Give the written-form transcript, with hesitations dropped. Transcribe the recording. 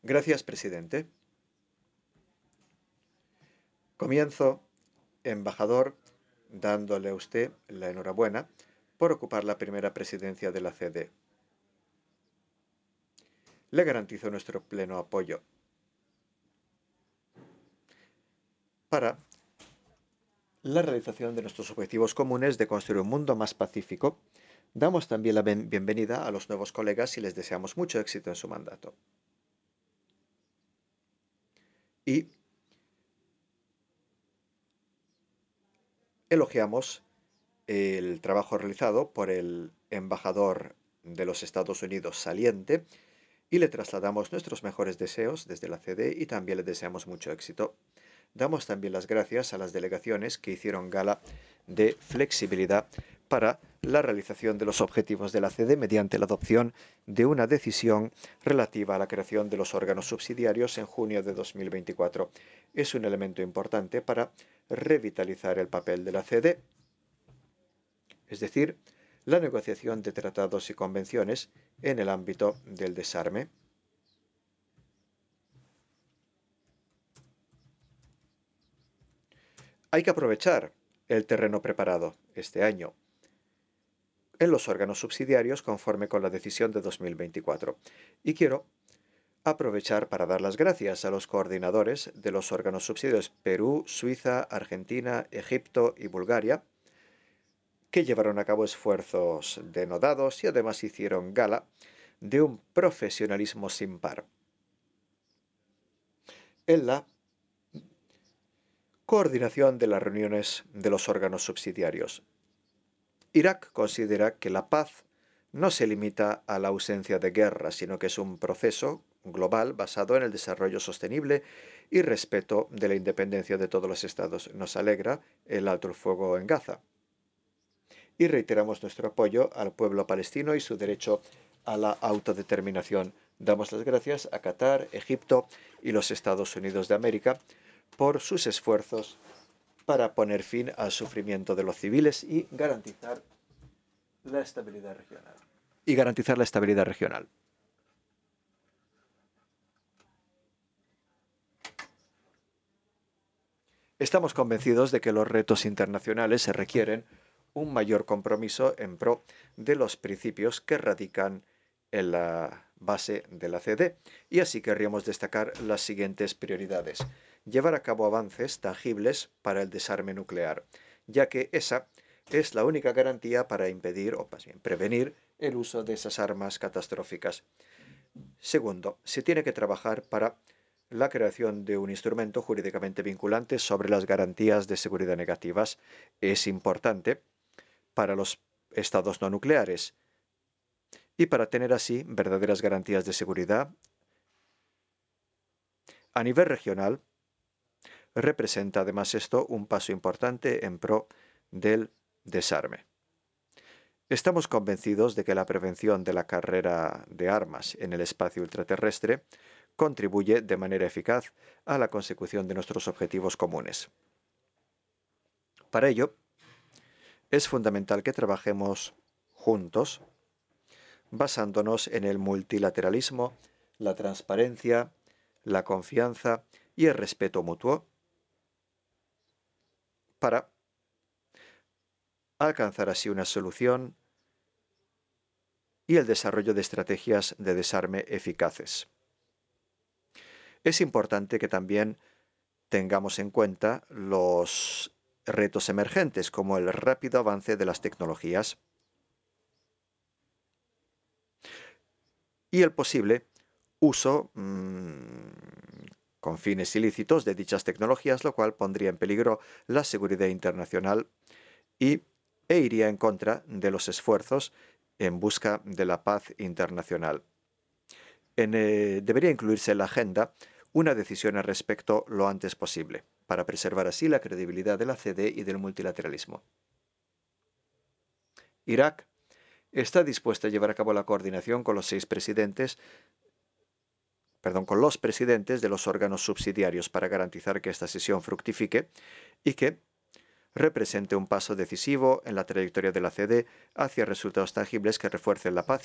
Gracias, presidente. Comienzo, embajador, dándole a usted la enhorabuena por ocupar la primera presidencia de la CD. Le garantizo nuestro pleno apoyo para la realización de nuestros objetivos comunes de construir un mundo más pacífico. Damos también la bienvenida a los nuevos colegas y les deseamos mucho éxito en su mandato. Y elogiamos el trabajo realizado por el embajador de los Estados Unidos saliente y le trasladamos nuestros mejores deseos desde la CD y también le deseamos mucho éxito. Damos también las gracias a las delegaciones que hicieron gala de flexibilidad para la realización de los objetivos de la CD mediante la adopción de una decisión relativa a la creación de los órganos subsidiarios en junio de 2024. Es un elemento importante para revitalizar el papel de la CD, es decir, la negociación de tratados y convenciones en el ámbito del desarme. Hay que aprovechar el terreno preparado este año en los órganos subsidiarios conforme con la decisión de 2024. Y quiero aprovechar para dar las gracias a los coordinadores de los órganos subsidiarios Perú, Suiza, Argentina, Egipto y Bulgaria, que llevaron a cabo esfuerzos denodados y además hicieron gala de un profesionalismo sin par en la coordinación de las reuniones de los órganos subsidiarios. Irak considera que la paz no se limita a la ausencia de guerra, sino que es un proceso global basado en el desarrollo sostenible y respeto de la independencia de todos los estados. Nos alegra el alto el fuego en Gaza. Y reiteramos nuestro apoyo al pueblo palestino y su derecho a la autodeterminación. Damos las gracias a Qatar, Egipto y los Estados Unidos de América por sus esfuerzos para poner fin al sufrimiento de los civiles y garantizar la estabilidad regional. Estamos convencidos de que los retos internacionales se requieren un mayor compromiso en pro de los principios que radican en la base de la CD, y así querríamos destacar las siguientes prioridades. Llevar a cabo avances tangibles para el desarme nuclear, ya que esa es la única garantía para impedir o más bien prevenir el uso de esas armas catastróficas. Segundo, se tiene que trabajar para la creación de un instrumento jurídicamente vinculante sobre las garantías de seguridad negativas. Es importante para los estados no nucleares y para tener así verdaderas garantías de seguridad a nivel regional. Representa además esto un paso importante en pro del desarme. Estamos convencidos de que la prevención de la carrera de armas en el espacio ultraterrestre contribuye de manera eficaz a la consecución de nuestros objetivos comunes. Para ello, es fundamental que trabajemos juntos, basándonos en el multilateralismo, la transparencia, la confianza y el respeto mutuo, para alcanzar así una solución y el desarrollo de estrategias de desarme eficaces. Es importante que también tengamos en cuenta los retos emergentes, como el rápido avance de las tecnologías y el posible uso con fines ilícitos de dichas tecnologías, lo cual pondría en peligro la seguridad internacional e iría en contra de los esfuerzos en busca de la paz internacional. Debería incluirse en la agenda una decisión al respecto lo antes posible, para preservar así la credibilidad de la CD y del multilateralismo. Irak está dispuesta a llevar a cabo la coordinación con los presidentes de los órganos subsidiarios para garantizar que esta sesión fructifique y que represente un paso decisivo en la trayectoria de la CD hacia resultados tangibles que refuercen la paz